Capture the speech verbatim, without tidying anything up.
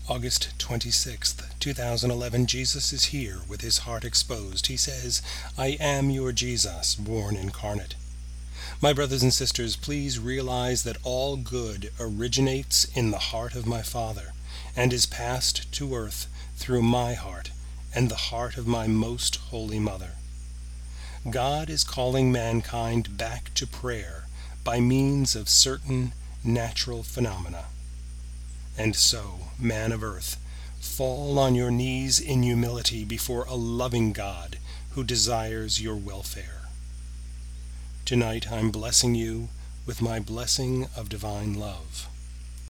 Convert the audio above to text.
August twenty-sixth, two thousand eleven. Jesus is here with his heart exposed. He says, "I am your Jesus, born incarnate." My brothers and sisters, please realize that all good originates in the heart of my Father and is passed to earth through my heart and the heart of my most holy Mother. God is calling mankind back to prayer by means of certain natural phenomena. And so, man of earth, fall on your knees in humility before a loving God who desires your welfare. Tonight I'm blessing you with my blessing of divine love.